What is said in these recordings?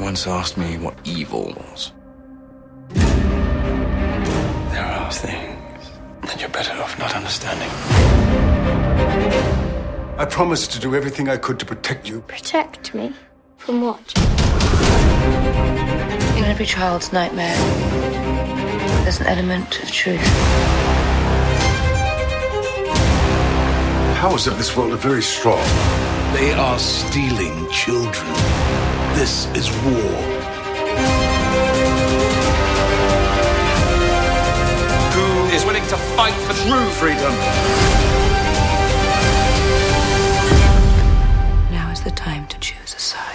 once asked me what evil was. There are things that you're better off not understanding. I promised to do everything I could to protect you. Protect me? From what? In every child's nightmare, there's an element of truth. The powers of this world are very strong. They are stealing children. This is war. Who is willing to fight for true freedom? Now is the time to choose a side.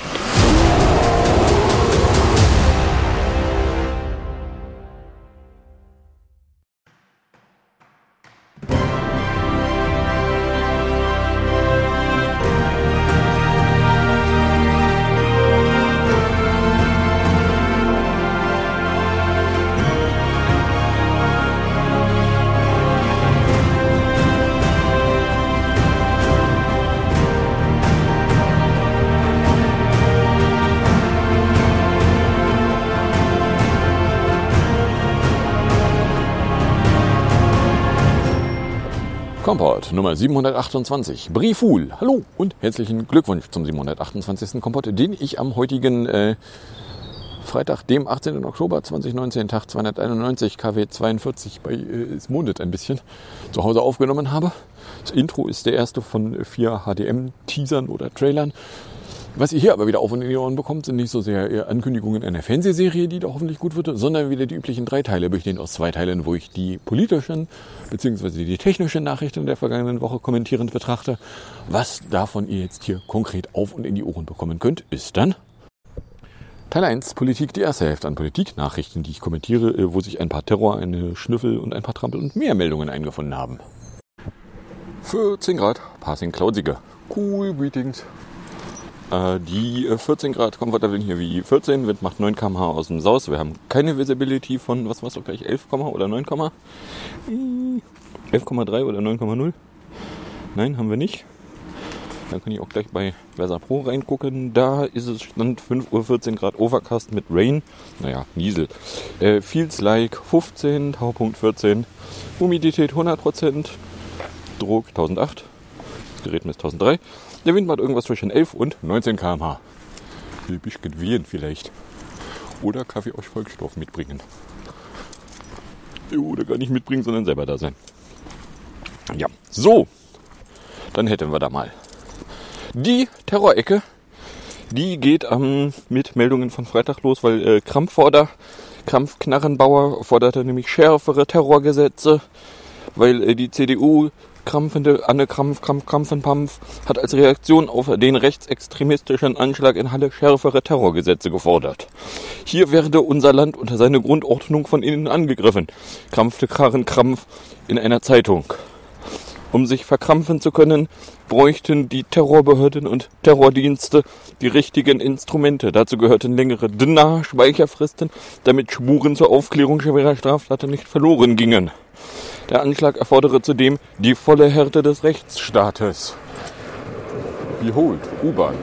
Kompott Nummer 728, Brieful. Hallo und herzlichen Glückwunsch zum 728. Kompott, den ich am heutigen Freitag, dem 18. Oktober 2019, Tag 291, KW 42, es mondet ein bisschen, zu Hause aufgenommen habe. Das Intro ist der erste von 4 HDM-Teasern oder Trailern. Was ihr hier aber wieder auf und in die Ohren bekommt, sind nicht so sehr Ankündigungen einer Fernsehserie, die da hoffentlich gut wird, sondern wieder die üblichen 3 Teile, bestehend aus 2 Teilen, wo ich die politischen bzw. die technischen Nachrichten der vergangenen Woche kommentierend betrachte. Was davon ihr jetzt hier konkret auf und in die Ohren bekommen könnt, ist dann Teil 1, Politik, die erste Hälfte an Politiknachrichten, die ich kommentiere, wo sich ein paar Terror, eine Schnüffel und ein paar Trampel und mehr Meldungen eingefunden haben. 14 Grad, passing cloudsige. Cool, greetings. Die 14 Grad komfortabel hier wie 14, Wind macht 9 km/h aus dem Saus. Wir haben keine Visibility von, was war es doch gleich, 11, oder 9, 11,3 oder 9,0? Nein, haben wir nicht. Dann kann ich auch gleich bei Versa Pro reingucken. Da ist es Stand 5 Uhr 14 Grad Overcast mit Rain. Naja, Niesel. Feels like 15, Taupunkt 14, Humidität 100%, Druck 1008, das Gerät misst 1003. Der Wind macht irgendwas zwischen 11 und 19 km/h. Ein bisschen wehen vielleicht. Oder Kaffee aus Volksstoff mitbringen. Oder gar nicht mitbringen, sondern selber da sein. Ja, so. Dann hätten wir da mal. Die Terrorecke, die geht mit Meldungen von Freitag los, weil Krampf-Knarrenbauer forderte nämlich schärfere Terrorgesetze, weil die CDU krampfende Anne Krampfenpampf hat als Reaktion auf den rechtsextremistischen Anschlag in Halle schärfere Terrorgesetze gefordert. Hier werde unser Land unter seine Grundordnung von innen angegriffen, krampfte Karen Krampf in einer Zeitung. Um sich verkrampfen zu können, bräuchten die Terrorbehörden und Terrordienste die richtigen Instrumente. Dazu gehörten längere Speicherfristen, damit Spuren zur Aufklärung schwerer Straftaten nicht verloren gingen. Der Anschlag erfordere zudem die volle Härte des Rechtsstaates. Behold, U-Bahn.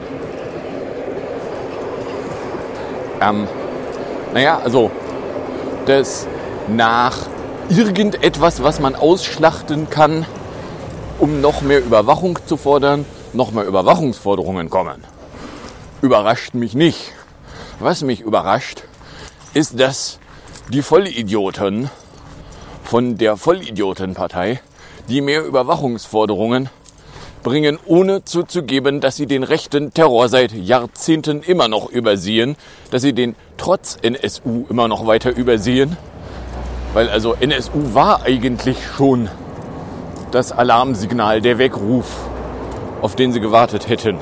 Das nach irgendetwas, was man ausschlachten kann, um noch mehr Überwachung zu fordern, noch mehr Überwachungsforderungen kommen. Überrascht mich nicht. Was mich überrascht, ist, dass die Vollidioten von der Vollidiotenpartei, die mehr Überwachungsforderungen bringen, ohne zuzugeben, dass sie den rechten Terror seit Jahrzehnten immer noch übersehen, dass sie den trotz NSU immer noch weiter übersehen, weil also NSU war eigentlich schon das Alarmsignal, der Weckruf, auf den sie gewartet hätten.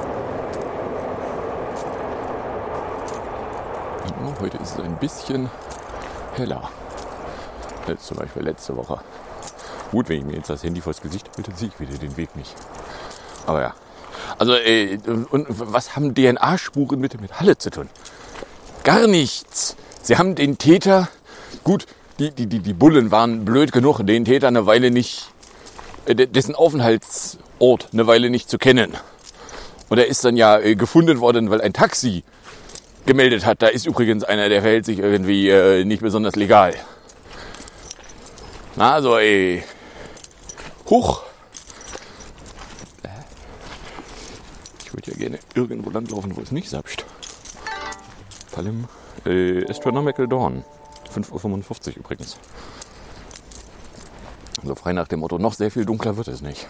Heute ist es ein bisschen heller. Als zum Beispiel letzte Woche. Gut, wenn ich mir jetzt das Handy vors Gesicht halte, sehe ich wieder den Weg nicht. Aber ja. Also, und was haben DNA-Spuren mit Halle zu tun? Gar nichts. Sie haben den Täter, gut, die Bullen waren blöd genug, den Täter eine Weile nicht, dessen Aufenthaltsort eine Weile nicht zu kennen. Und er ist dann ja gefunden worden, weil ein Taxi gemeldet hat. Da ist übrigens einer, der verhält sich irgendwie nicht besonders legal. Na, also, huch. Ich würde ja gerne irgendwo langlaufen, wo es nicht sapscht. Vor allem Astronomical Dawn. 5:45 Uhr übrigens. Also frei nach dem Motto, noch sehr viel dunkler wird es nicht.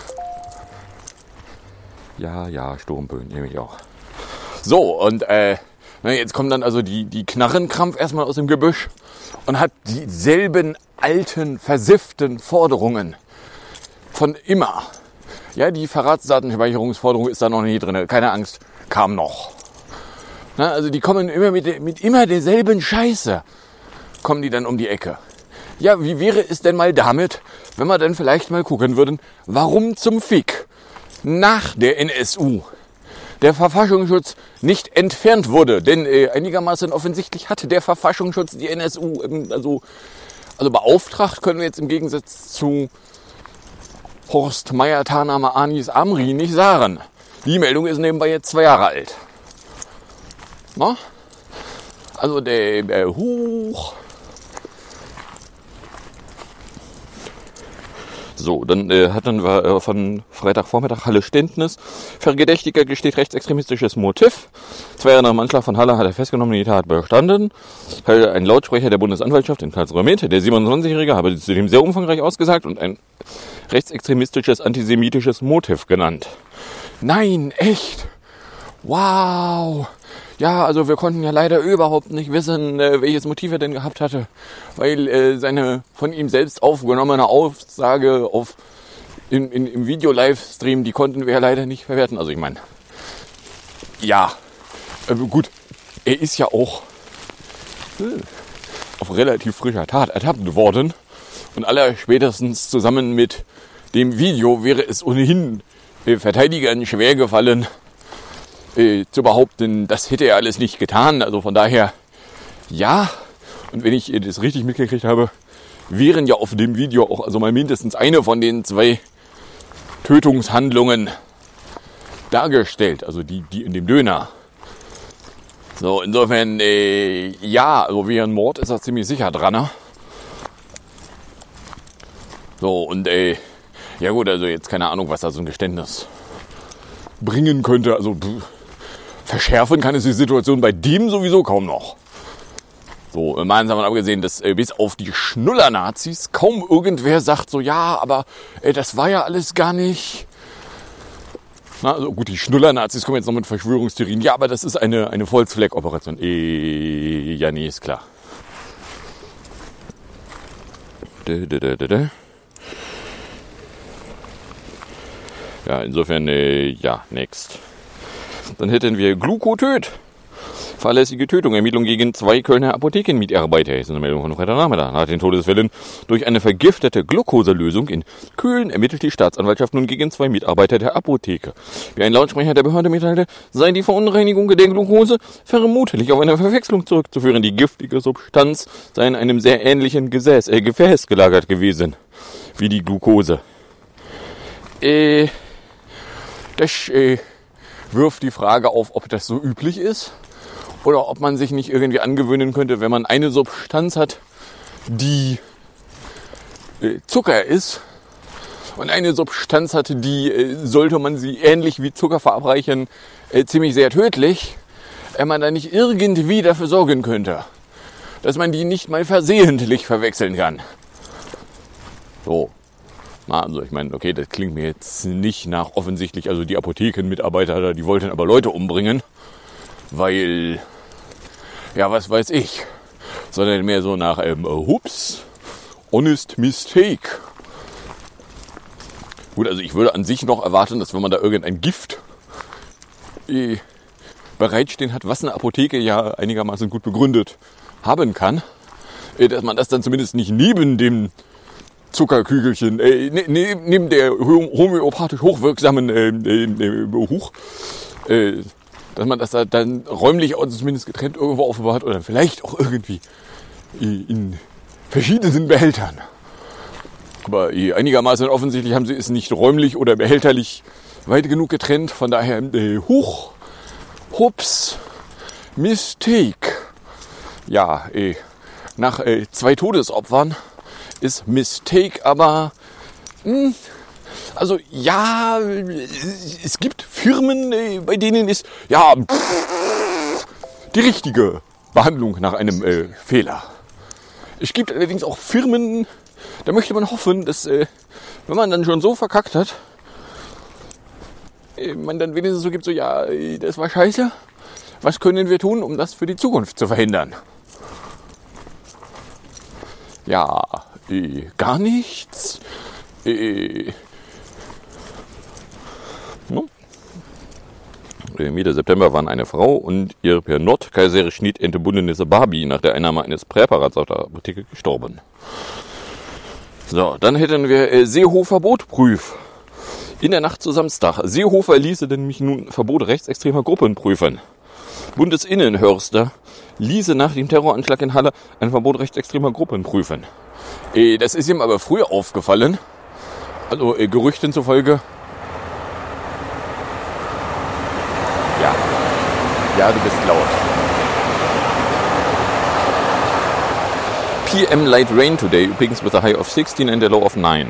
Ja, Sturmböen nehme ich auch. So, und jetzt kommen dann also die Knarrenkrampf erstmal aus dem Gebüsch und hat dieselben alten, versifften Forderungen von immer. Ja, die Verratsdatenspeicherungsforderung ist da noch nie drin. Keine Angst, kam noch. Na, also die kommen immer mit immer derselben Scheiße. Kommen die dann um die Ecke. Ja, wie wäre es denn mal damit, wenn wir dann vielleicht mal gucken würden, warum zum Fick nach der NSU der Verfassungsschutz nicht entfernt wurde. Denn einigermaßen offensichtlich hatte der Verfassungsschutz die NSU, also beauftragt können wir jetzt im Gegensatz zu Horst Meier, Tanama, Anis, Amri nicht sagen. Die Meldung ist nebenbei jetzt 2 Jahre alt. Na? Also der Huch. So, dann hatten wir von Freitagvormittag Halle Ständnis. Verdächtiger gesteht rechtsextremistisches Motiv. 2 Jahre nach dem Anschlag von Halle hat er festgenommen, die Tat bestanden. Ein Lautsprecher der Bundesanwaltschaft in Karlsruhe mit, der 27-Jährige, habe zudem sehr umfangreich ausgesagt und ein rechtsextremistisches, antisemitisches Motiv genannt. Nein, echt? Wow! Ja, also wir konnten ja leider überhaupt nicht wissen, welches Motiv er denn gehabt hatte, weil seine von ihm selbst aufgenommene Aussage im Video-Livestream, die konnten wir ja leider nicht verwerten. Also ich meine, ja, gut, er ist ja auch auf relativ frischer Tat ertappt worden und allerspätestens zusammen mit dem Video wäre es ohnehin Verteidigern schwer gefallen, zu behaupten, das hätte er alles nicht getan. Also von daher, ja. Und wenn ich das richtig mitgekriegt habe, wären ja auf dem Video auch also mal mindestens eine von den 2 Tötungshandlungen dargestellt. Also die in dem Döner. So, insofern, ja, also wie ein Mord ist er ziemlich sicher dran. Ne? So, und ja gut, also jetzt keine Ahnung, was da so ein Geständnis bringen könnte. Also verschärfen kann es die Situation bei dem sowieso kaum noch. So, mal davon abgesehen, dass bis auf die Schnuller-Nazis kaum irgendwer sagt so, ja, aber das war ja alles gar nicht. Na, also gut, die Schnuller-Nazis kommen jetzt noch mit Verschwörungstheorien. Ja, aber das ist eine Volksfleck-Operation. Ja, nee, ist klar. Ja, insofern, ja, next. Dann hätten wir Glucotöd. Fahrlässige Tötung, Ermittlung gegen 2 Kölner Apothekenmitarbeiter. Das ist eine Meldung von Freitagnachmittag. Nach den Todesfällen durch eine vergiftete Glukoselösung in Köln ermittelt die Staatsanwaltschaft nun gegen 2 Mitarbeiter der Apotheke. Wie ein Lautsprecher der Behörde mitteilte, sei die Verunreinigung der Glukose vermutlich auf eine Verwechslung zurückzuführen. Die giftige Substanz sei in einem sehr ähnlichen Gefäß gelagert gewesen wie die Glukose. Das wirft die Frage auf, ob das so üblich ist oder ob man sich nicht irgendwie angewöhnen könnte, wenn man eine Substanz hat, die Zucker ist und eine Substanz hat, die, sollte man sie ähnlich wie Zucker verabreichen, ziemlich sehr tödlich, man da nicht irgendwie dafür sorgen könnte, dass man die nicht mal versehentlich verwechseln kann. So. Na, also ich meine, okay, das klingt mir jetzt nicht nach offensichtlich, also die Apothekenmitarbeiter, die wollten aber Leute umbringen, weil, ja, was weiß ich, sondern mehr so nach, hups, honest mistake. Gut, also ich würde an sich noch erwarten, dass wenn man da irgendein Gift bereitstehen hat, was eine Apotheke ja einigermaßen gut begründet haben kann, dass man das dann zumindest nicht neben dem Zuckerkügelchen, neben der homöopathisch hochwirksamen dass man das da dann räumlich zumindest getrennt irgendwo aufbewahrt oder vielleicht auch irgendwie in verschiedenen Behältern. Aber einigermaßen offensichtlich haben sie es nicht räumlich oder behälterlich weit genug getrennt. Von daher, hups, Mistake. Ja, nach 2 Todesopfern ist Mistake aber... Also ja, es gibt Firmen, bei denen ist ja die richtige Behandlung nach einem Fehler. Es gibt allerdings auch Firmen, da möchte man hoffen, dass wenn man dann schon so verkackt hat, man dann wenigstens so gibt, so ja, das war scheiße. Was können wir tun, um das für die Zukunft zu verhindern? Ja, gar nichts. Mitte September waren eine Frau und ihr per nordkaiserisch nicht entbundene Barbie nach der Einnahme eines Präparats auf der Apotheke gestorben. So, dann hätten wir Seehofer Bootprüf. In der Nacht zu Samstag. Seehofer ließe denn mich nun Verbot rechtsextremer Gruppen prüfen. Bundesinnenhörster ließe nach dem Terroranschlag in Halle ein Verbot rechtsextremer Gruppen prüfen. Das ist ihm aber früher aufgefallen. Also Gerüchten zufolge. Ja, du bist laut. PM light rain today, übrigens with a high of 16 and a low of 9.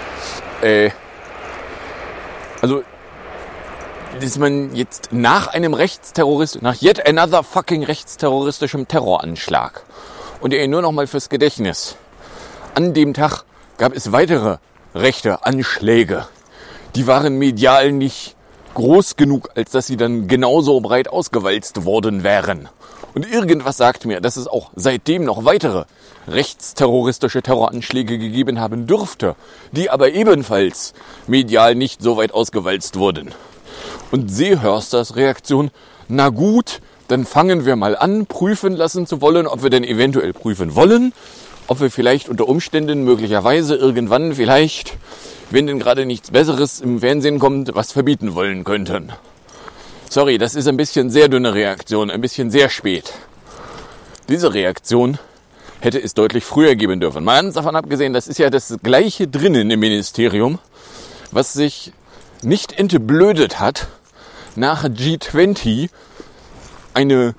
Also, dass man jetzt nach einem nach yet another fucking rechtsterroristischem Terroranschlag und nur noch mal fürs Gedächtnis. An dem Tag gab es weitere rechte Anschläge. Die waren medial nicht groß genug, als dass sie dann genauso breit ausgewalzt worden wären. Und irgendwas sagt mir, dass es auch seitdem noch weitere rechtsterroristische Terroranschläge gegeben haben dürfte, die aber ebenfalls medial nicht so weit ausgewalzt wurden. Und Seehörsters Reaktion, na gut, dann fangen wir mal an, prüfen lassen zu wollen, ob wir denn eventuell prüfen wollen, ob wir vielleicht unter Umständen möglicherweise irgendwann vielleicht, wenn denn gerade nichts Besseres im Fernsehen kommt, was verbieten wollen könnten. Sorry, das ist ein bisschen sehr dünne Reaktion, ein bisschen sehr spät. Diese Reaktion hätte es deutlich früher geben dürfen. Mal ganz davon abgesehen, das ist ja das Gleiche drinnen im Ministerium, was sich nicht entblödet hat, nach G20 eine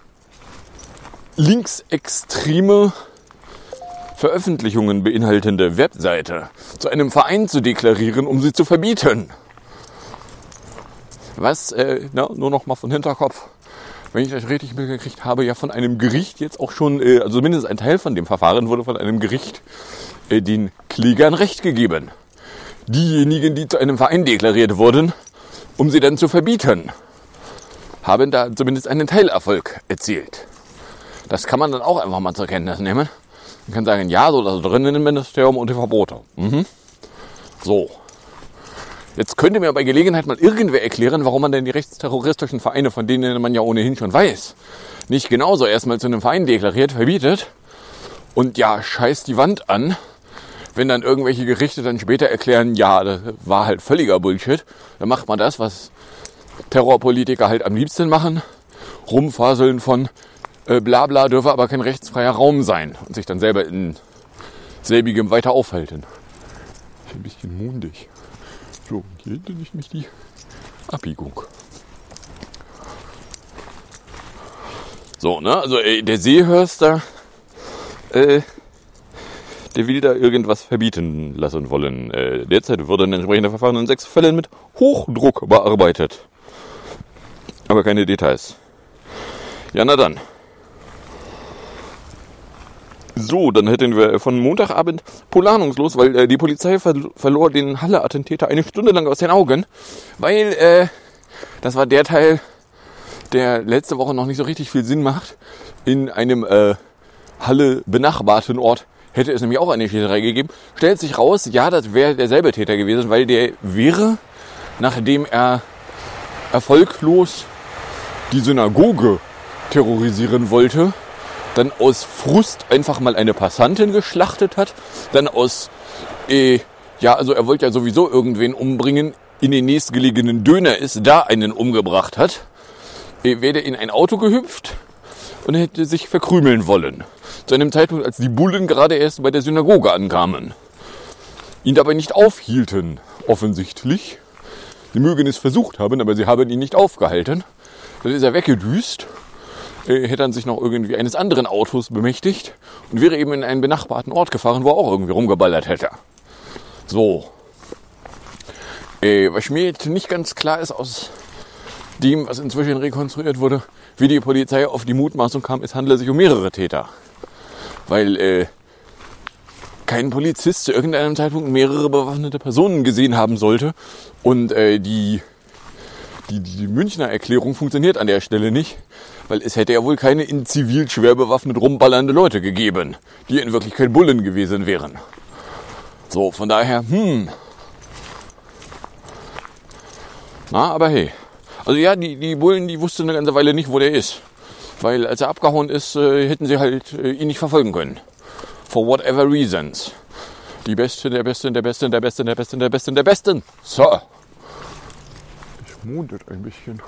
linksextreme Veröffentlichungen beinhaltende Webseite zu einem Verein zu deklarieren, um sie zu verbieten. Was, nur noch mal von Hinterkopf, wenn ich das richtig mitgekriegt habe, ja von einem Gericht jetzt auch schon, also zumindest ein Teil von dem Verfahren wurde von einem Gericht den Klägern Recht gegeben. Diejenigen, die zu einem Verein deklariert wurden, um sie dann zu verbieten, haben da zumindest einen Teilerfolg erzielt. Das kann man dann auch einfach mal zur Kenntnis nehmen. Man kann sagen, ja, so das drin im Ministerium und die Verbote. So. Jetzt könnte mir bei Gelegenheit mal irgendwer erklären, warum man denn die rechtsterroristischen Vereine, von denen man ja ohnehin schon weiß, nicht genauso erstmal zu einem Verein deklariert, verbietet und ja, scheißt die Wand an, wenn dann irgendwelche Gerichte dann später erklären, ja, das war halt völliger Bullshit. Dann macht man das, was Terrorpolitiker halt am liebsten machen, rumfaseln von Blabla dürfe aber kein rechtsfreier Raum sein und sich dann selber in selbigem weiter aufhalten. Ist ein bisschen mundig. So, hier hinten ist nicht die Abbiegung. So, ne, also der Seehörster, der will da irgendwas verbieten lassen wollen. Derzeit wird ein entsprechender Verfahren in 6 Fällen mit Hochdruck bearbeitet. Aber keine Details. Ja, na dann. So, dann hätten wir von Montagabend planungslos, weil die Polizei verlor den Halle-Attentäter eine Stunde lang aus den Augen, weil das war der Teil, der letzte Woche noch nicht so richtig viel Sinn macht. In einem Halle benachbarten Ort hätte es nämlich auch eine Schießerei gegeben. Stellt sich raus, ja, das wäre derselbe Täter gewesen, weil der wäre, nachdem er erfolglos die Synagoge terrorisieren wollte, dann aus Frust einfach mal eine Passantin geschlachtet hat, dann aus, also er wollte ja sowieso irgendwen umbringen, in den nächstgelegenen Döner ist, da einen umgebracht hat, wäre der in ein Auto gehüpft und hätte sich verkrümeln wollen. Zu einem Zeitpunkt, als die Bullen gerade erst bei der Synagoge ankamen. Ihn dabei nicht aufhielten, offensichtlich. Sie mögen es versucht haben, aber sie haben ihn nicht aufgehalten. Dann ist er weggedüst. hätte er sich noch irgendwie eines anderen Autos bemächtigt und wäre eben in einen benachbarten Ort gefahren, wo er auch irgendwie rumgeballert hätte. So. Was mir jetzt nicht ganz klar ist aus dem, was inzwischen rekonstruiert wurde, wie die Polizei auf die Mutmaßung kam, es handle sich um mehrere Täter. Weil kein Polizist zu irgendeinem Zeitpunkt mehrere bewaffnete Personen gesehen haben sollte. Und die Münchner Erklärung funktioniert an der Stelle nicht, weil es hätte ja wohl keine in Zivil schwer bewaffnet rumballernde Leute gegeben, die in Wirklichkeit Bullen gewesen wären. So, von daher, Na, aber hey. Also ja, die Bullen, die wussten eine ganze Weile nicht, wo der ist. Weil als er abgehauen ist, hätten sie halt ihn nicht verfolgen können. For whatever reasons. Die Besten, der Besten, der Besten, der Besten, der Besten, der Besten, der Besten. So. Ich mundet ein bisschen.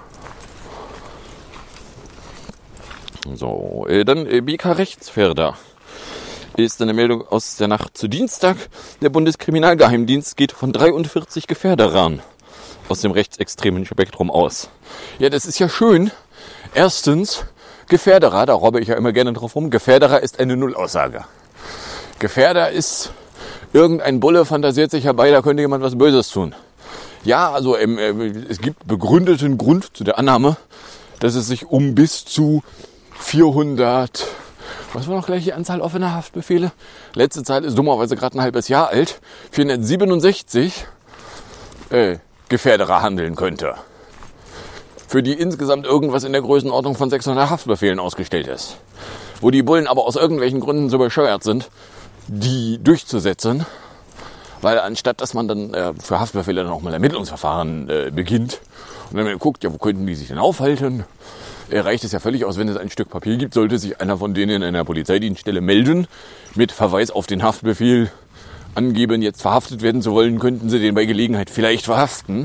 So, dann BK Rechtsferda. Ist eine Meldung aus der Nacht zu Dienstag. Der Bundeskriminalgeheimdienst geht von 43 Gefährderern aus dem rechtsextremen Spektrum aus. Ja, das ist ja schön. Erstens, Gefährderer, da robbe ich ja immer gerne drauf rum, Gefährderer ist eine Nullaussage. Gefährder ist, irgendein Bulle fantasiert sich herbei, da könnte jemand was Böses tun. Ja, also es gibt begründeten Grund zu der Annahme, dass es sich um bis zu 400, was war noch gleich die Anzahl offener Haftbefehle? Letzte Zahl ist dummerweise gerade ein halbes Jahr alt. 467 Gefährderer handeln könnte. Für die insgesamt irgendwas in der Größenordnung von 600 Haftbefehlen ausgestellt ist. Wo die Bullen aber aus irgendwelchen Gründen so bescheuert sind, die durchzusetzen, weil anstatt, dass man dann für Haftbefehle dann auch mal Ermittlungsverfahren beginnt und dann guckt, ja, wo könnten die sich denn aufhalten, reicht es ja völlig aus, wenn es ein Stück Papier gibt, sollte sich einer von denen in einer Polizeidienststelle melden, mit Verweis auf den Haftbefehl angeben, jetzt verhaftet werden zu wollen, könnten sie den bei Gelegenheit vielleicht verhaften.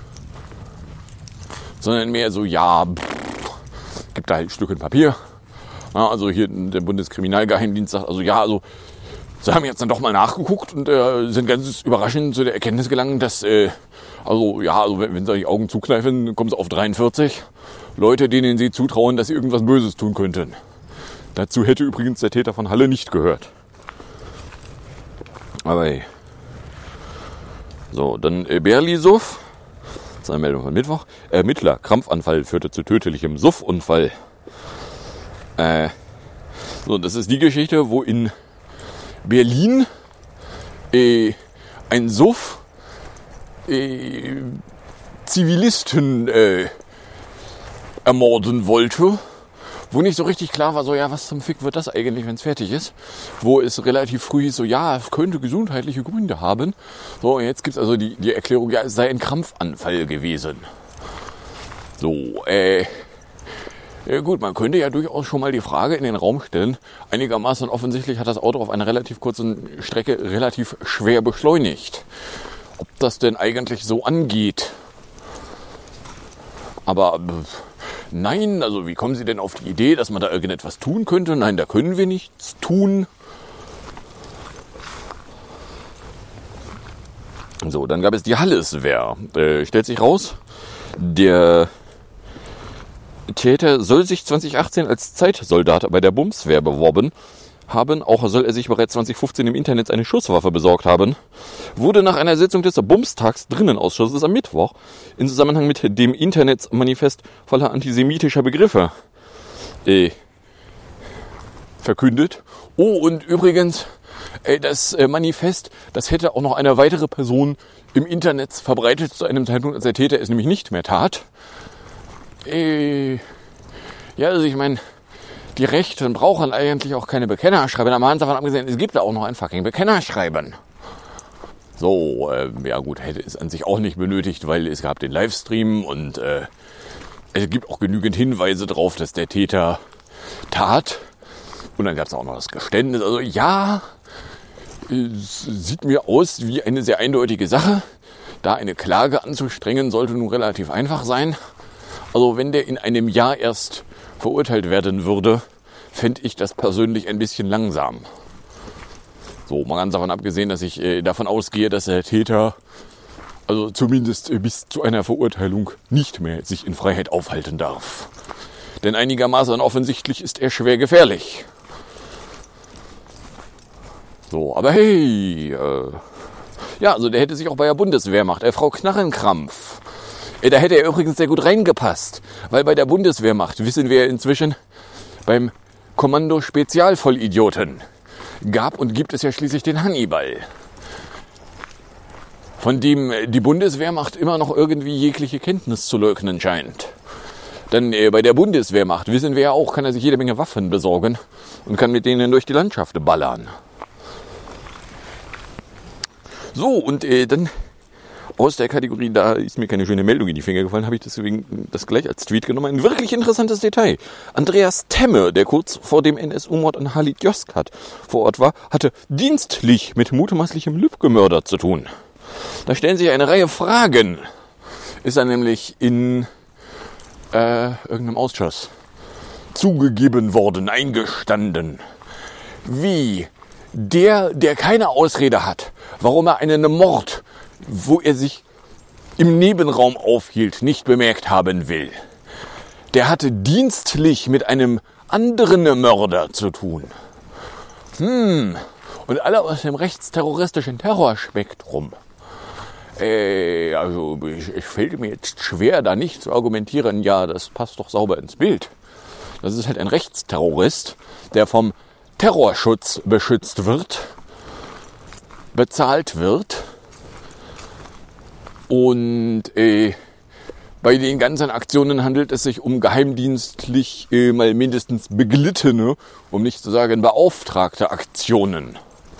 Sondern mehr so, ja, gibt da halt ein Stückchen Papier. Ja, also hier der Bundeskriminalgeheimdienst sagt, also ja, also sie haben jetzt dann doch mal nachgeguckt und sind ganz überraschend zu der Erkenntnis gelangt, dass, also wenn sie die Augen zukneifen, kommen sie auf 43 Leute, denen sie zutrauen, dass sie irgendwas Böses tun könnten. Dazu hätte übrigens der Täter von Halle nicht gehört. Aber hey. So, dann Berlisuff. Das ist eine Meldung von Mittwoch. Ermittler, Krampfanfall führte zu tödlichem Suffunfall. So, das ist die Geschichte, wo in Berlin ein Suff Zivilisten ermorden wollte, wo nicht so richtig klar war, so ja, was zum Fick wird das eigentlich, wenn es fertig ist, wo es relativ früh hieß, so ja, es könnte gesundheitliche Gründe haben. So, und jetzt gibt es also die Erklärung, ja, es sei ein Krampfanfall gewesen. So, gut, man könnte ja durchaus schon mal die Frage in den Raum stellen, einigermaßen offensichtlich hat das Auto auf einer relativ kurzen Strecke relativ schwer beschleunigt. Ob das denn eigentlich so angeht? Aber nein, also wie kommen Sie denn auf die Idee, dass man da irgendetwas tun könnte? Nein, da können wir nichts tun. So, dann gab es die Halleswehr. Stellt sich raus, der Täter soll sich 2018 als Zeitsoldat bei der Bundeswehr beworben haben. Auch soll er sich bereits 2015 im Internet eine Schusswaffe besorgt haben. Wurde nach einer Sitzung des Bundestagsdrinnenausschusses am Mittwoch in Zusammenhang mit dem Internetsmanifest voller antisemitischer Begriffe verkündet. Oh, und übrigens, das Manifest, das hätte auch noch eine weitere Person im Internet verbreitet zu einem Zeitpunkt, als der Täter es nämlich nicht mehr tat. Ja, also ich meine, die Rechten brauchen eigentlich auch keine Bekennerschreiben. Da haben sie davon abgesehen, es gibt da auch noch ein fucking Bekennerschreiben. So, ja gut, hätte es an sich auch nicht benötigt, weil es gab den Livestream und es gibt auch genügend Hinweise darauf, dass der Täter tat. Und dann gab es auch noch das Geständnis. Also ja, es sieht mir aus wie eine sehr eindeutige Sache. Da eine Klage anzustrengen, sollte nun relativ einfach sein. Also wenn der in einem Jahr erst verurteilt werden würde, fände ich das persönlich ein bisschen langsam. So, mal ganz davon abgesehen, dass ich davon ausgehe, dass der Täter also zumindest bis zu einer Verurteilung nicht mehr sich in Freiheit aufhalten darf. Denn einigermaßen offensichtlich ist er schwer gefährlich. So, aber hey, ja, also der hätte sich auch bei der Bundeswehrmacht, Frau Knarrenkrampf, da hätte er übrigens sehr gut reingepasst, weil bei der Bundeswehrmacht, wissen wir inzwischen, beim Kommando Spezialvollidioten gab und gibt es ja schließlich den Hannibal, von dem die Bundeswehrmacht immer noch irgendwie jegliche Kenntnis zu leugnen scheint. Denn bei der Bundeswehrmacht, wissen wir ja auch, kann er sich jede Menge Waffen besorgen und kann mit denen durch die Landschaft ballern. So, und dann aus der Kategorie, da ist mir keine schöne Meldung in die Finger gefallen, habe ich deswegen das gleich als Tweet genommen. Ein wirklich interessantes Detail. Andreas Temme, der kurz vor dem NSU-Mord an Halit Yozgat vor Ort war, hatte dienstlich mit mutmaßlichem Lübcke-Mörder zu tun. Da stellen sich eine Reihe Fragen. Ist er nämlich in irgendeinem Ausschuss zugegeben worden, eingestanden. Wie der keine Ausrede hat, warum er einen Mord, wo er sich im Nebenraum aufhielt, nicht bemerkt haben will. Der hatte dienstlich mit einem anderen Mörder zu tun. Und alle aus dem rechtsterroristischen Terrorspektrum. Also es fällt mir jetzt schwer, da nicht zu argumentieren, ja, das passt doch sauber ins Bild. Das ist halt ein Rechtsterrorist, der vom Terrorschutz beschützt wird, bezahlt wird und bei den ganzen Aktionen handelt es sich um geheimdienstlich mal mindestens beglittene, um nicht zu sagen beauftragte Aktionen.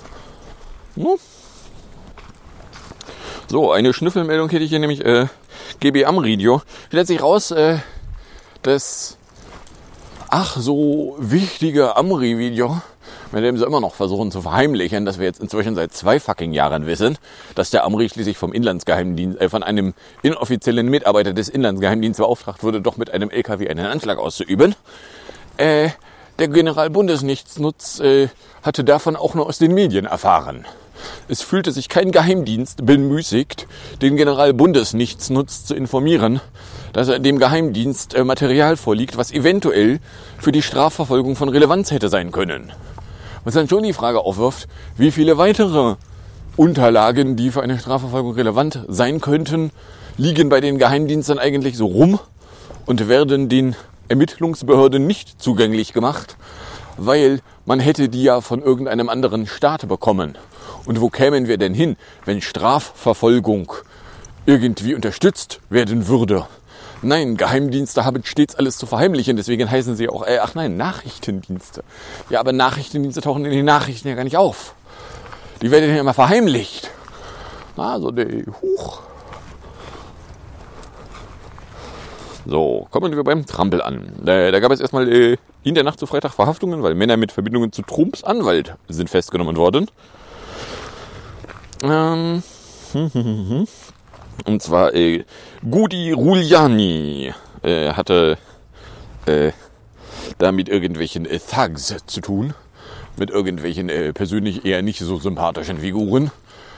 So, eine Schnüffelmeldung hätte ich hier nämlich GB Am-Radio. Stellt sich raus, das ach so wichtige Amri-Video, mit dem sie immer noch versuchen zu verheimlichen, dass wir jetzt inzwischen seit 2 fucking Jahren wissen, dass der Amri schließlich vom Inlandsgeheimdienst, von einem inoffiziellen Mitarbeiter des Inlandsgeheimdienstes beauftragt wurde, doch mit einem LKW einen Anschlag auszuüben. Der Generalbundesnichtsnutz hatte davon auch nur aus den Medien erfahren. Es fühlte sich kein Geheimdienst bemüßigt, den Generalbundesnichtsnutz zu informieren, dass dem Geheimdienst Material vorliegt, was eventuell für die Strafverfolgung von Relevanz hätte sein können. Was dann schon die Frage aufwirft, wie viele weitere Unterlagen, die für eine Strafverfolgung relevant sein könnten, liegen bei den Geheimdiensten eigentlich so rum und werden den Ermittlungsbehörden nicht zugänglich gemacht, weil man hätte die ja von irgendeinem anderen Staat bekommen. Und wo kämen wir denn hin, wenn Strafverfolgung irgendwie unterstützt werden würde? Nein, Geheimdienste haben stets alles zu verheimlichen, deswegen heißen sie auch, Nachrichtendienste. Ja, aber Nachrichtendienste tauchen in den Nachrichten ja gar nicht auf. Die werden ja immer verheimlicht. So, kommen wir beim Trampel an. Da gab es erstmal in der Nacht zu Freitag Verhaftungen, weil Männer mit Verbindungen zu Trumps Anwalt sind festgenommen worden. Und zwar Gudi Ruliani hatte da mit irgendwelchen Thugs zu tun, mit irgendwelchen persönlich eher nicht so sympathischen Figuren.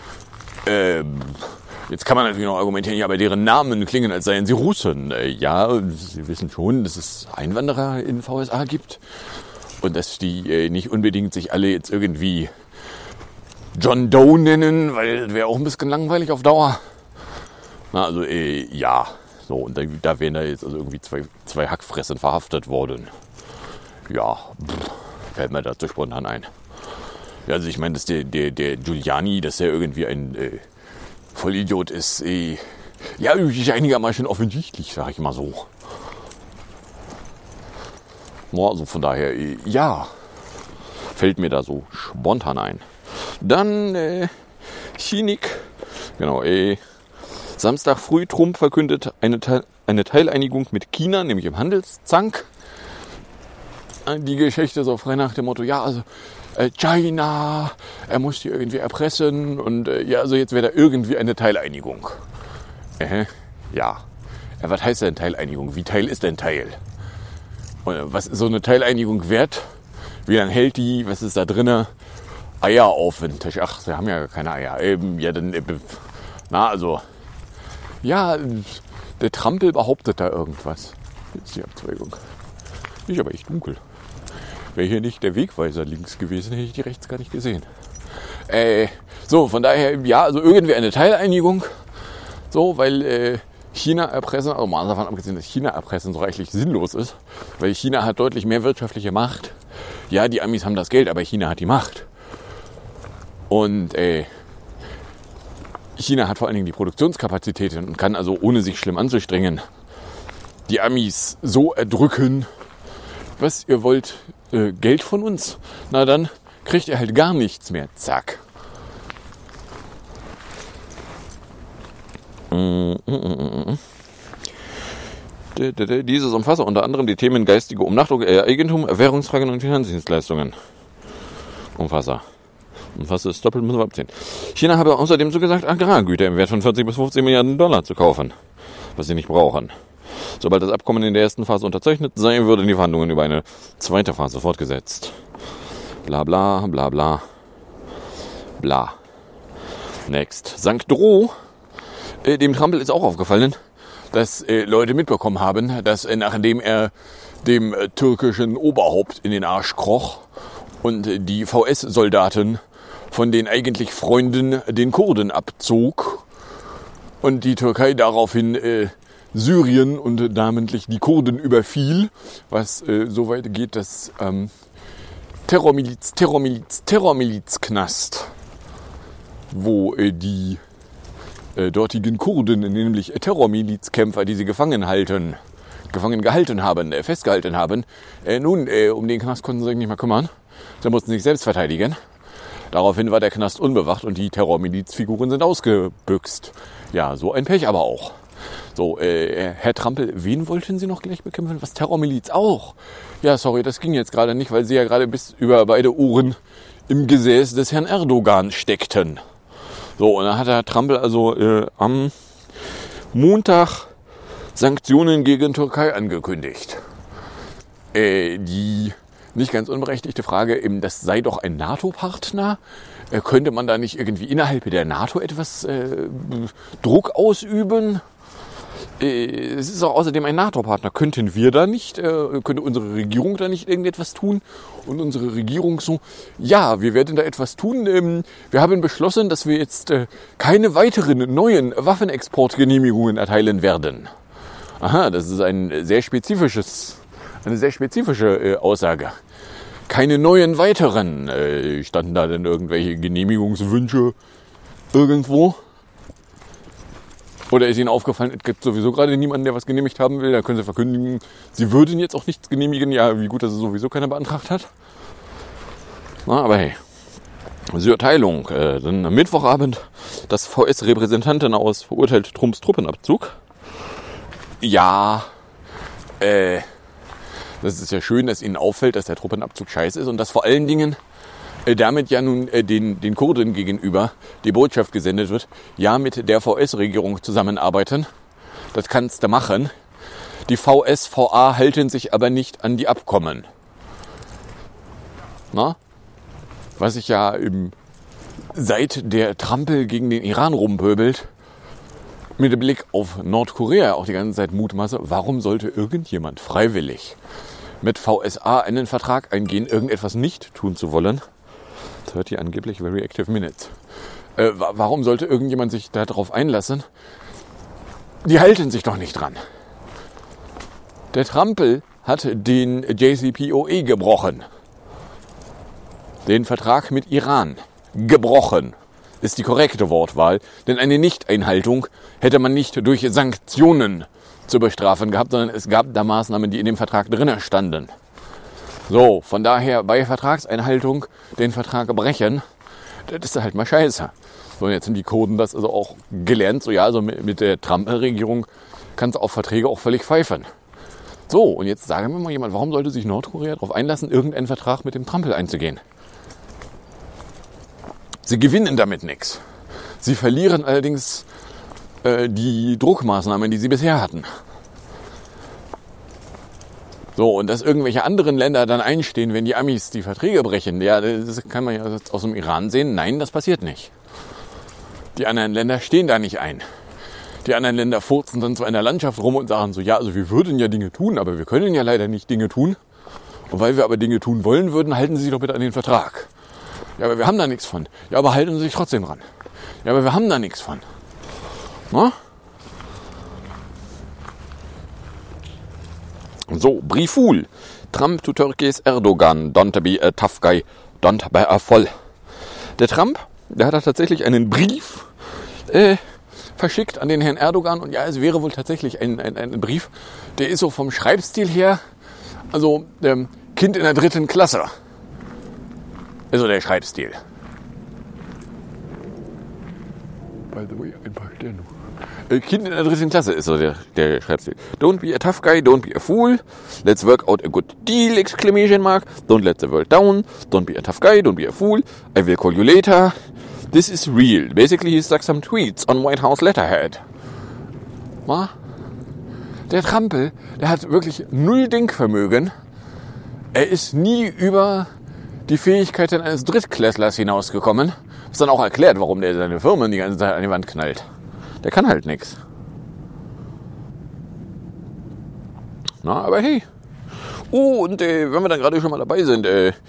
Jetzt kann man natürlich noch argumentieren, ja, aber deren Namen klingen, als seien sie Russen. Ja, Sie wissen schon, dass es Einwanderer in den VSA gibt und dass die nicht unbedingt sich alle jetzt irgendwie John Doe nennen, weil das wäre auch ein bisschen langweilig auf Dauer. Ja. So, und da wären da jetzt also irgendwie zwei Hackfressen verhaftet worden. Ja, fällt mir dazu spontan ein. Ja, also ich meine, dass der Giuliani, dass er irgendwie ein Vollidiot ist, ja, einigermaßen offensichtlich, sag ich mal so. Also von daher, ja, fällt mir da so spontan ein. Dann Chinik, genau, Samstag früh Trump verkündet eine Teileinigung mit China, nämlich im Handelszank. Die Geschichte so frei nach dem Motto, ja, also China, er muss die irgendwie erpressen und ja, also jetzt wäre da irgendwie eine Teileinigung. Ja, was heißt denn Teileinigung? Wie Teil ist denn Teil? Und was ist so eine Teileinigung wert? Wie lange hält die? Was ist da drinne? Eier auf den Tisch. Ach, sie haben ja keine Eier. Ja, dann, ja, der Trampel behauptet da irgendwas. Hier ist die Abzweigung. Ist aber echt dunkel. Wäre hier nicht der Wegweiser links gewesen, hätte ich die rechts gar nicht gesehen. So, von daher, ja, also irgendwie eine Teileinigung. So, weil China erpressen, also mal davon abgesehen, dass China erpressen so reichlich sinnlos ist. Weil China hat deutlich mehr wirtschaftliche Macht. Ja, die Amis haben das Geld, aber China hat die Macht. Und China hat vor allen Dingen die Produktionskapazitäten und kann also, ohne sich schlimm anzustrengen, die Amis so erdrücken. Was, ihr wollt Geld von uns? Na dann kriegt ihr halt gar nichts mehr. Zack. Dieses umfasst unter anderem die Themen geistige Umnachtung, Eigentum, Währungsfragen und Finanzdienstleistungen. Umfasst es doppelt, müssen wir abziehen. China habe außerdem zugesagt, Agrargüter im Wert von 40 bis 50 Milliarden Dollar zu kaufen, was sie nicht brauchen. Sobald das Abkommen in der ersten Phase unterzeichnet sei, würden die Verhandlungen über eine zweite Phase fortgesetzt. Bla bla bla bla bla. Next. St. Droh, dem Trampel ist auch aufgefallen, dass Leute mitbekommen haben, dass nachdem er dem türkischen Oberhaupt in den Arsch kroch und die VS-Soldaten von den eigentlich Freunden den Kurden abzog und die Türkei daraufhin Syrien und namentlich die Kurden überfiel, was so weit geht, dass Terrormilizknast, wo die dortigen Kurden, nämlich Terrormilizkämpfer, die sie gefangen gehalten haben, festgehalten haben, um den Knast konnten sie sich nicht mehr kümmern. Sie mussten sich selbst verteidigen. Daraufhin war der Knast unbewacht und die Terrormilizfiguren sind ausgebüxt. Ja, so ein Pech aber auch. So, Herr Trampel, wen wollten Sie noch gleich bekämpfen? Was, Terrormiliz auch? Ja, sorry, das ging jetzt gerade nicht, weil Sie ja gerade bis über beide Ohren im Gesäß des Herrn Erdogan steckten. So, und dann hat Herr Trampel also am Montag Sanktionen gegen Türkei angekündigt. Die nicht ganz unberechtigte Frage, das sei doch ein NATO-Partner. Könnte man da nicht irgendwie innerhalb der NATO etwas Druck ausüben? Es ist auch außerdem ein NATO-Partner. Könnten wir da nicht, könnte unsere Regierung da nicht irgendetwas tun? Und unsere Regierung so, ja, wir werden da etwas tun. Wir haben beschlossen, dass wir jetzt keine weiteren neuen Waffenexportgenehmigungen erteilen werden. Aha, das ist eine sehr spezifische Aussage. Keine neuen weiteren. Standen da denn irgendwelche Genehmigungswünsche irgendwo? Oder ist Ihnen aufgefallen, es gibt sowieso gerade niemanden, der was genehmigt haben will? Da können Sie verkündigen, Sie würden jetzt auch nichts genehmigen. Ja, wie gut, dass es sowieso keiner beantragt hat. Na, aber hey. Südteilung. Dann am Mittwochabend das VS-Repräsentantenhaus verurteilt Trumps Truppenabzug. Ja, das ist ja schön, dass Ihnen auffällt, dass der Truppenabzug scheiße ist und dass vor allen Dingen damit ja nun den Kurden gegenüber die Botschaft gesendet wird, ja, mit der VS-Regierung zusammenarbeiten, das kannst du machen. Die VSVA halten sich aber nicht an die Abkommen. Na? Was ich ja seit der Trampel gegen den Iran rumpöbelt, mit dem Blick auf Nordkorea auch die ganze Zeit mutmaße, warum sollte irgendjemand freiwillig mit VSA einen Vertrag eingehen, irgendetwas nicht tun zu wollen? 30 angeblich very active minutes. Warum sollte irgendjemand sich darauf einlassen? Die halten sich doch nicht dran. Der Trampel hat den JCPOA gebrochen. Den Vertrag mit Iran gebrochen. Ist die korrekte Wortwahl, denn eine Nichteinhaltung hätte man nicht durch Sanktionen zu bestrafen gehabt, sondern es gab da Maßnahmen, die in dem Vertrag drin standen. So, von daher bei Vertragseinhaltung den Vertrag brechen, das ist halt mal scheiße. So, und jetzt sind die Kurden das also auch gelernt, so ja, also mit der Trump-Regierung kannst du auf Verträge auch völlig pfeifen. So, und jetzt sagen wir mal jemand, warum sollte sich Nordkorea darauf einlassen, irgendeinen Vertrag mit dem Trampel einzugehen? Sie gewinnen damit nichts. Sie verlieren allerdings die Druckmaßnahmen, die sie bisher hatten. So, und dass irgendwelche anderen Länder dann einstehen, wenn die Amis die Verträge brechen, ja, das kann man ja aus dem Iran sehen. Nein, das passiert nicht. Die anderen Länder stehen da nicht ein. Die anderen Länder furzen dann zu einer Landschaft rum und sagen so, ja, also wir würden ja Dinge tun, aber wir können ja leider nicht Dinge tun. Und weil wir aber Dinge tun wollen würden, halten Sie sich doch bitte an den Vertrag. Ja, aber wir haben da nichts von. Ja, aber halten Sie sich trotzdem dran. Ja, aber wir haben da nichts von. Na? So, Brieful. Trump to Turkey's Erdogan. Don't be a tough guy. Don't be a fool. Der Trump, der hat da tatsächlich einen Brief verschickt an den Herrn Erdogan. Und ja, es wäre wohl tatsächlich ein Brief, der ist so vom Schreibstil her, also Kind in der 3. Klasse. Also der Schreibstil. By the way, ein paar Sterne. Kind in der 3. Klasse ist so der Schreibstil. Don't be a tough guy, don't be a fool. Let's work out a good deal, exclamation mark. Don't let the world down. Don't be a tough guy, don't be a fool. I will call you later. This is real. Basically, he stuck some tweets on White House letterhead. Was? Der Trampel, der hat wirklich null Denkvermögen. Er ist nie über die Fähigkeiten eines Drittklässlers hinausgekommen. Was dann auch erklärt, warum der seine Firmen die ganze Zeit an die Wand knallt. Der kann halt nichts. Na, aber hey. Oh, und wenn wir dann gerade schon mal dabei sind,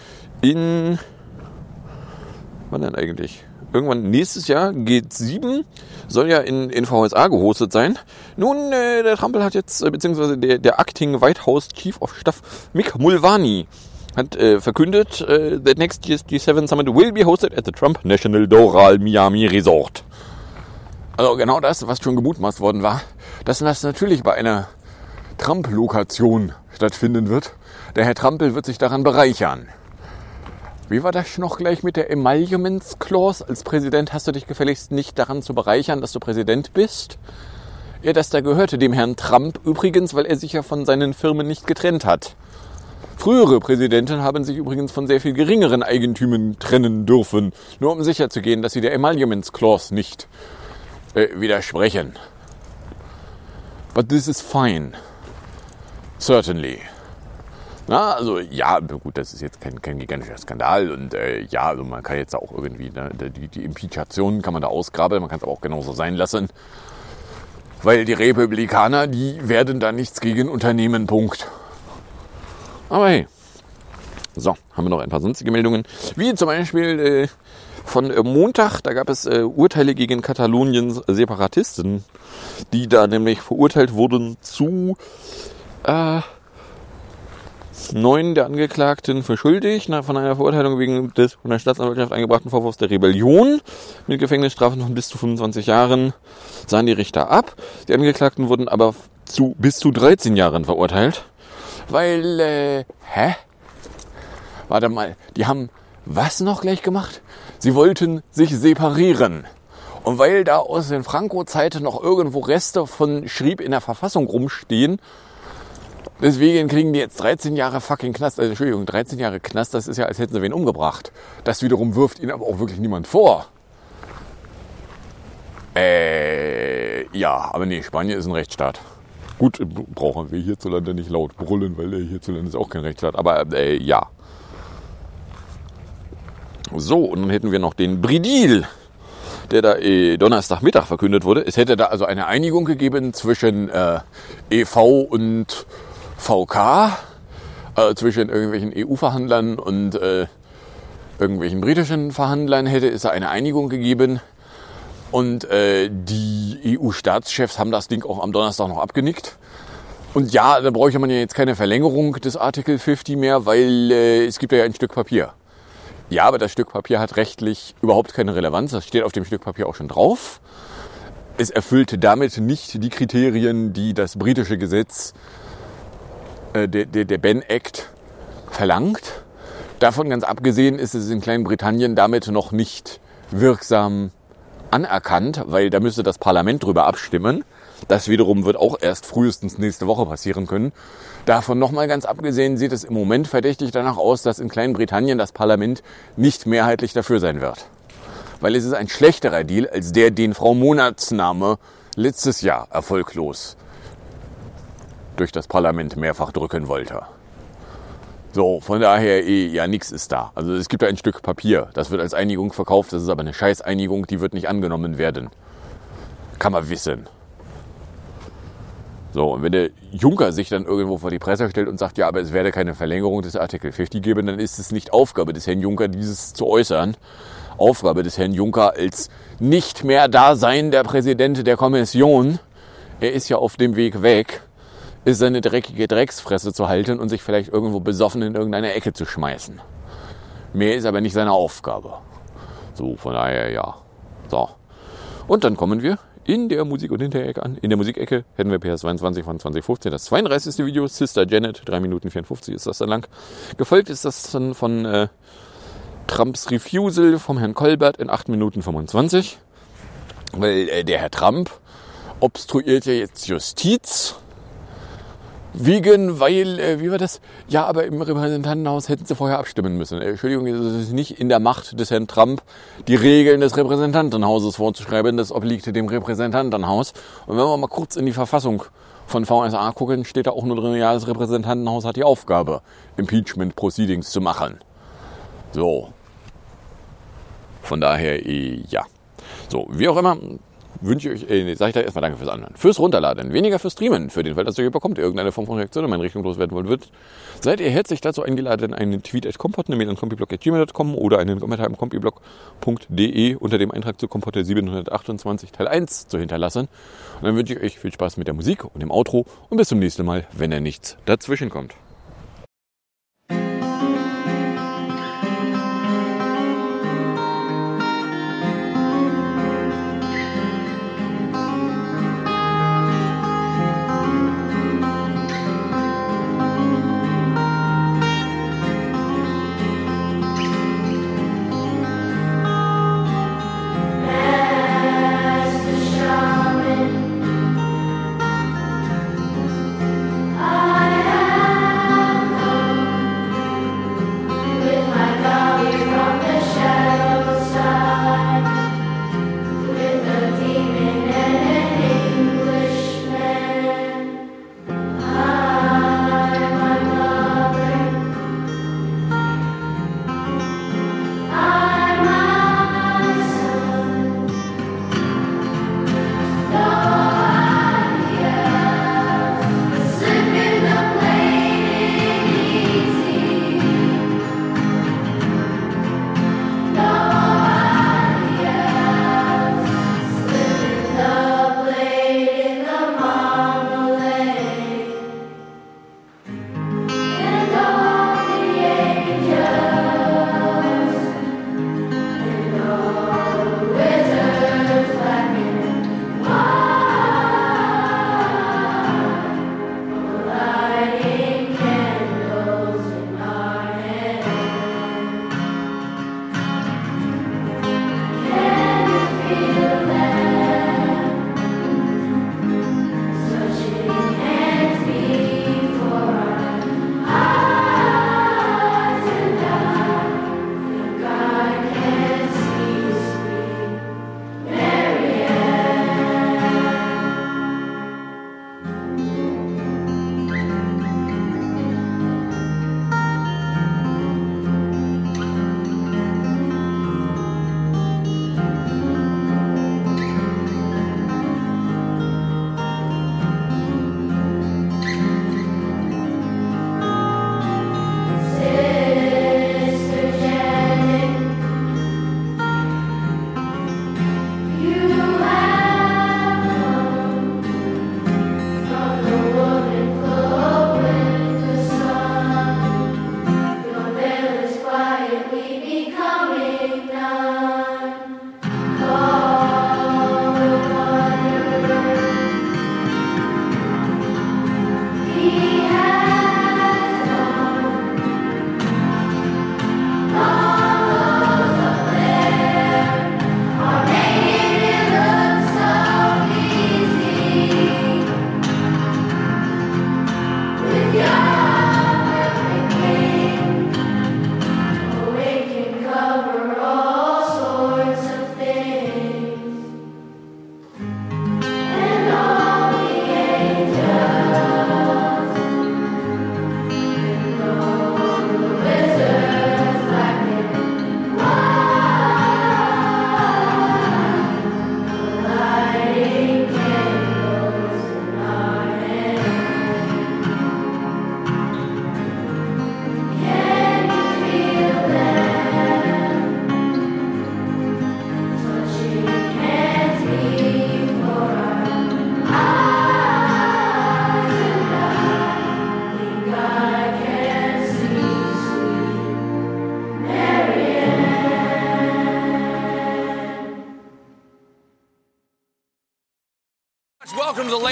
wann denn eigentlich? Irgendwann nächstes Jahr, G7, soll ja in VSA gehostet sein. Nun, der Trampel hat jetzt, beziehungsweise der Acting White House Chief of Staff Mick Mulvaney hat verkündet, that next year's G7 Summit will be hosted at the Trump National Doral Miami Resort. Also genau das, was schon gemutmaßt worden war, dass das natürlich bei einer Trump-Lokation stattfinden wird. Der Herr Trampel wird sich daran bereichern. Wie war das noch gleich mit der Emoluments Clause? Als Präsident hast du dich gefälligst nicht daran zu bereichern, dass du Präsident bist? Ja, das da gehörte dem Herrn Trump übrigens, weil er sich ja von seinen Firmen nicht getrennt hat. Frühere Präsidenten haben sich übrigens von sehr viel geringeren Eigentümern trennen dürfen, nur um sicherzugehen, dass sie der Emoluments Clause nicht widersprechen. But this is fine. Certainly. Na, also ja, gut, das ist jetzt kein gigantischer Skandal und ja, also man kann jetzt auch irgendwie, ne, die Impeachation kann man da ausgraben, man kann es aber auch genauso sein lassen, weil die Republikaner, die werden da nichts gegen unternehmen, Punkt. Aber hey, so, haben wir noch ein paar sonstige Meldungen, wie zum Beispiel von Montag, da gab es Urteile gegen Kataloniens Separatisten, die da nämlich verurteilt wurden zu 9 der Angeklagten für schuldig von einer Verurteilung wegen des von der Staatsanwaltschaft eingebrachten Vorwurfs der Rebellion mit Gefängnisstrafen von bis zu 25 Jahren sahen die Richter ab. Die Angeklagten wurden aber zu bis zu 13 Jahren verurteilt, weil, Warte mal, die haben was noch gleich gemacht? Sie wollten sich separieren. Und weil da aus den Franco-Zeiten noch irgendwo Reste von Schrieb in der Verfassung rumstehen, deswegen kriegen die jetzt 13 Jahre fucking Knast. Also Entschuldigung, 13 Jahre Knast, das ist ja, als hätten sie wen umgebracht. Das wiederum wirft ihnen aber auch wirklich niemand vor. Ja, aber nee, Spanien ist ein Rechtsstaat. Gut, brauchen wir hierzulande nicht laut brüllen, weil hierzulande ist auch kein Rechtsstaat. Aber ja. So, und dann hätten wir noch den Bridil, der da Donnerstagmittag verkündet wurde. Es hätte da also eine Einigung gegeben zwischen EV und VK, zwischen irgendwelchen EU-Verhandlern und irgendwelchen britischen Verhandlern hätte es da eine Einigung gegeben. Und die EU-Staatschefs haben das Ding auch am Donnerstag noch abgenickt. Und ja, da bräuchte man ja jetzt keine Verlängerung des Artikel 50 mehr, weil es gibt ja ein Stück Papier. Ja, aber das Stück Papier hat rechtlich überhaupt keine Relevanz. Das steht auf dem Stück Papier auch schon drauf. Es erfüllte damit nicht die Kriterien, die das britische Gesetz, der Benn Act, verlangt. Davon ganz abgesehen ist es in Klein-Britannien damit noch nicht wirksam anerkannt, weil da müsste das Parlament drüber abstimmen. Das wiederum wird auch erst frühestens nächste Woche passieren können. Davon nochmal ganz abgesehen sieht es im Moment verdächtig danach aus, dass in Klein-Britannien das Parlament nicht mehrheitlich dafür sein wird. Weil es ist ein schlechterer Deal als der, den Frau Monatsname letztes Jahr erfolglos durch das Parlament mehrfach drücken wollte. So, von daher, ja, nix ist da. Also es gibt da ein Stück Papier, das wird als Einigung verkauft, das ist aber eine Scheißeinigung, die wird nicht angenommen werden. Kann man wissen. So, und wenn der Juncker sich dann irgendwo vor die Presse stellt und sagt, ja, aber es werde keine Verlängerung des Artikel 50 geben, dann ist es nicht Aufgabe des Herrn Juncker, dieses zu äußern. Aufgabe des Herrn Juncker als nicht mehr Daseinender Präsident der Kommission. Er ist ja auf dem Weg weg, ist seine dreckige Drecksfresse zu halten und sich vielleicht irgendwo besoffen in irgendeine Ecke zu schmeißen. Mehr ist aber nicht seine Aufgabe. So, von daher, ja. So. Und dann kommen wir in der Musik- und Hinterecke an. In der Musikecke hätten wir PS22 von 2015, das 32. Video, Sister Janet, 3 Minuten 54 ist das dann lang. Gefolgt ist das dann von Trumps Refusal vom Herrn Colbert in 8 Minuten 25. Weil der Herr Trump obstruiert ja jetzt Justiz. Wie war das? Ja, aber im Repräsentantenhaus hätten sie vorher abstimmen müssen. Entschuldigung, es ist nicht in der Macht des Herrn Trump, die Regeln des Repräsentantenhauses vorzuschreiben. Das obliegt dem Repräsentantenhaus. Und wenn wir mal kurz in die Verfassung von VSA gucken, steht da auch nur drin, ja, das Repräsentantenhaus hat die Aufgabe, Impeachment Proceedings zu machen. So. Von daher, ja. So, wie auch immer, wünsche ich euch, sage ich da erstmal danke fürs Anhören. Fürs Runterladen, weniger fürs Streamen, für den Fall, dass ihr bekommt, irgendeine Form von Reaktion in meine Richtung loswerden wollt, seid ihr herzlich dazu eingeladen, einen Tweet at Kompott, eine Mail an kompiblog@gmail.com oder einen Kommentar im kompiblog.de unter dem Eintrag zu Kompott 728 Teil 1 zu hinterlassen. Und dann wünsche ich euch viel Spaß mit der Musik und dem Outro und bis zum nächsten Mal, wenn nichts dazwischen kommt.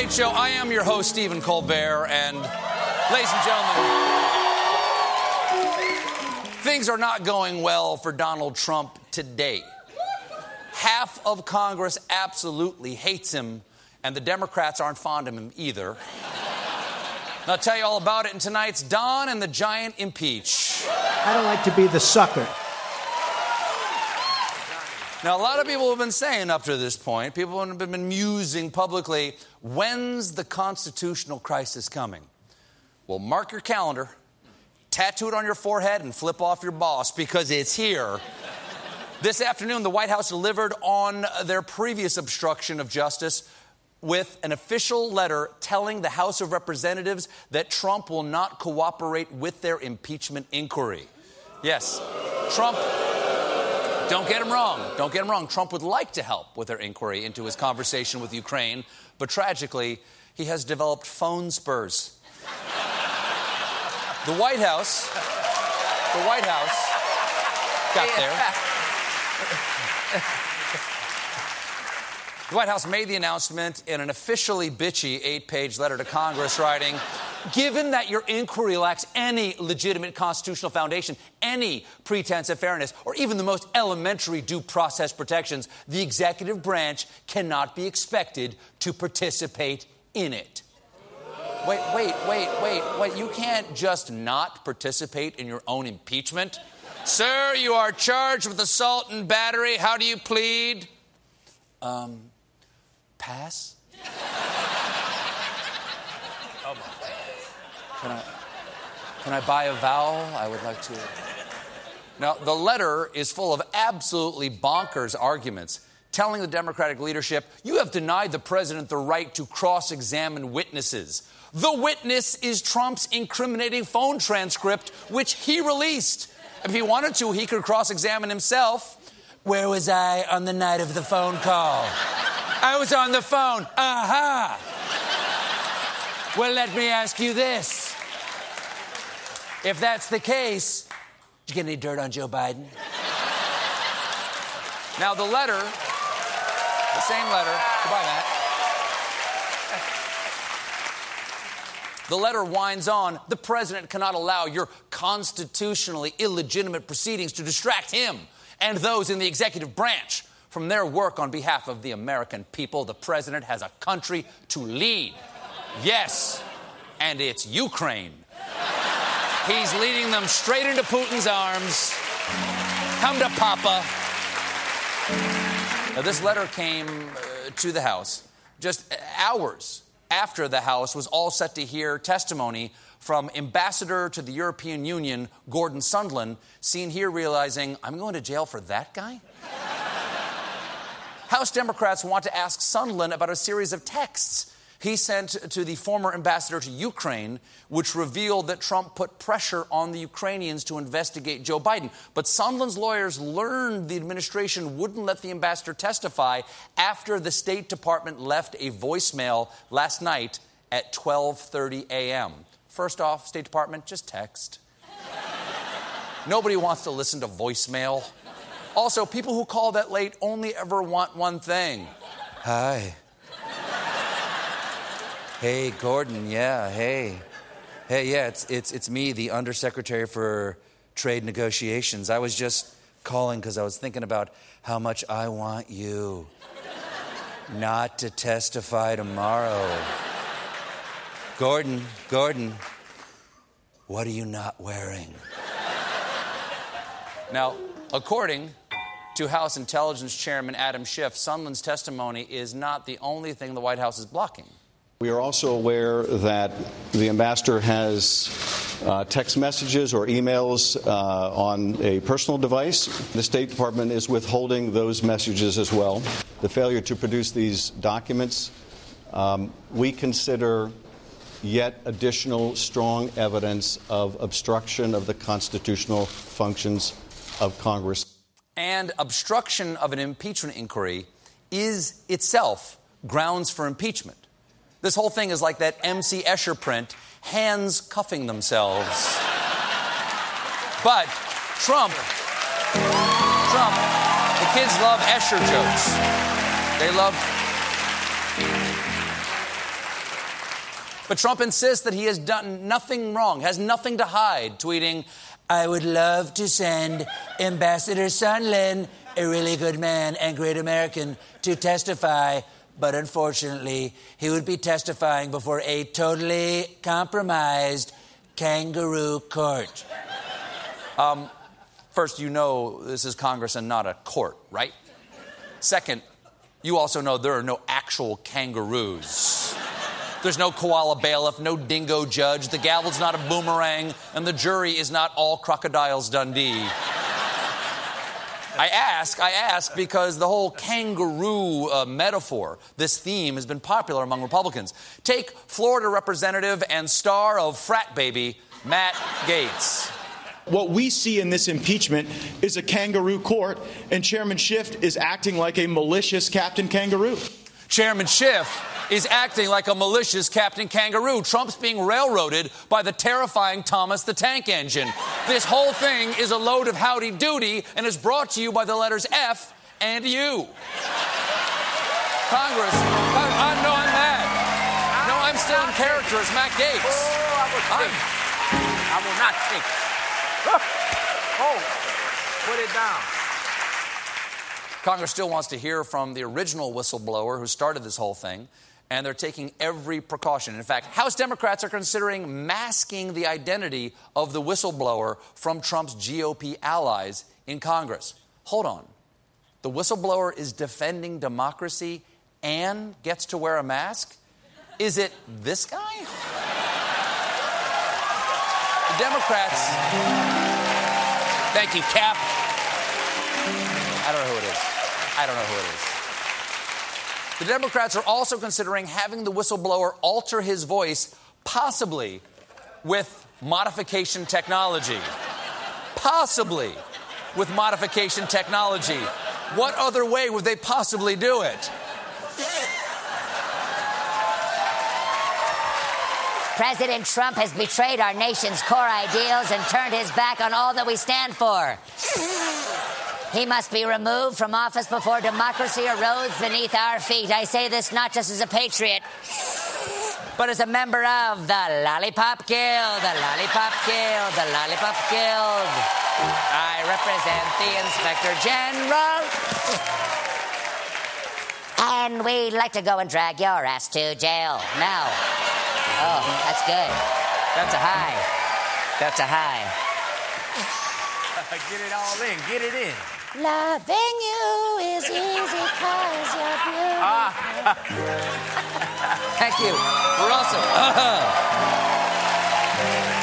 Late Show. I am your host, Stephen Colbert, and ladies and gentlemen, things are not going well for Donald Trump today. Half of Congress absolutely hates him, and the Democrats aren't fond of him either. And I'll tell you all about it in tonight's Don and the Giant Impeach. I don't like to be the sucker. Now, a lot of people have been saying up to this point, people have been musing publicly, when's the constitutional crisis coming? Well, mark your calendar, tattoo it on your forehead, and flip off your boss, because it's here. This afternoon, the White House delivered on their previous obstruction of justice with an official letter telling the House of Representatives that Trump will not cooperate with their impeachment inquiry. Yes, Trump, don't get him wrong. Trump would like to help with their inquiry into his conversation with Ukraine, but tragically, he has developed phone spurs. The White House got there. The White House made the announcement in an officially bitchy 8-page letter to Congress, writing, given that your inquiry lacks any legitimate constitutional foundation, any pretense of fairness, or even the most elementary due process protections, the executive branch cannot be expected to participate in it. Wait. You can't just not participate in your own impeachment? Sir, you are charged with assault and battery. How do you plead? Pass? Can I buy a vowel? I would like to. Now, the letter is full of absolutely bonkers arguments, telling the Democratic leadership, you have denied the president the right to cross-examine witnesses. The witness is Trump's incriminating phone transcript, which he released. If he wanted to, he could cross-examine himself. Where was I on the night of the phone call? I was on the phone. Aha! Well, let me ask you this. If that's the case, did you get any dirt on Joe Biden? Now, the letter, the same letter, goodbye, Matt. The letter winds on, the president cannot allow your constitutionally illegitimate proceedings to distract him and those in the executive branch from their work on behalf of the American people. The president has a country to lead. Yes, and it's Ukraine. He's leading them straight into Putin's arms. Come to Papa. Now, this letter came to the House just hours after the House was all set to hear testimony from Ambassador to the European Union, Gordon Sondland, seen here realizing, I'm going to jail for that guy? House Democrats want to ask Sondland about a series of texts he sent to the former ambassador to Ukraine, which revealed that Trump put pressure on the Ukrainians to investigate Joe Biden. But Sondland's lawyers learned the administration wouldn't let the ambassador testify after the State Department left a voicemail last night at 12:30 a.m. First off, State Department, just text. Nobody wants to listen to voicemail. Also, people who call that late only ever want one thing. Hi. Hey, Gordon, yeah, hey. Hey, yeah, it's me, the Undersecretary for Trade Negotiations. I was just calling because I was thinking about how much I want you not to testify tomorrow. Gordon, what are you not wearing? Now, according to House Intelligence Chairman Adam Schiff, Sondland's testimony is not the only thing the White House is blocking. We are also aware that the ambassador has text messages or emails on a personal device. The State Department is withholding those messages as well. The failure to produce these documents, we consider yet additional strong evidence of obstruction of the constitutional functions of Congress. And obstruction of an impeachment inquiry is itself grounds for impeachment. This whole thing is like that MC Escher print, hands cuffing themselves. But Trump, the kids love Escher jokes. But Trump insists that he has done nothing wrong, has nothing to hide, tweeting, "I would love to send Ambassador Sondland, a really good man and great American, to testify, but unfortunately, he would be testifying before a totally compromised kangaroo court." First, you know this is Congress and not a court, right? Second, you also know there are no actual kangaroos. There's no koala bailiff, no dingo judge, the gavel's not a boomerang, and the jury is not all Crocodiles Dundee. I ask because the whole kangaroo metaphor, this theme, has been popular among Republicans. Take Florida Representative and star of Frat Baby, Matt Gaetz. What we see in this impeachment is a kangaroo court, and Chairman Schiff is acting like a malicious Captain Kangaroo. Chairman Schiff is acting like a malicious Captain Kangaroo. Trump's being railroaded by the terrifying Thomas the Tank Engine. This whole thing is a load of howdy doody and is brought to you by the letters F and U. Congress, no, I'm mad. No, I'm still in character as Matt Gaetz. I will not take it. Oh, put it down. Congress still wants to hear from the original whistleblower who started this whole thing, and they're taking every precaution. In fact, House Democrats are considering masking the identity of the whistleblower from Trump's GOP allies in Congress. Hold on. The whistleblower is defending democracy and gets to wear a mask? Is it this guy? The Democrats... Thank you, Cap. I don't know who it is. The Democrats are also considering having the whistleblower alter his voice, possibly with modification technology. Possibly with modification technology. What other way would they possibly do it? President Trump has betrayed our nation's core ideals and turned his back on all that we stand for. He must be removed from office before democracy erodes beneath our feet. I say this not just as a patriot, but as a member of the Lollipop Guild, the Lollipop Guild, the Lollipop Guild. I represent the Inspector General. And we'd like to go and drag your ass to jail now. Oh, that's good. That's a high. That's a high. Get it all in. Get it in. Loving you is easy 'cause you're beautiful. Thank you. We're awesome.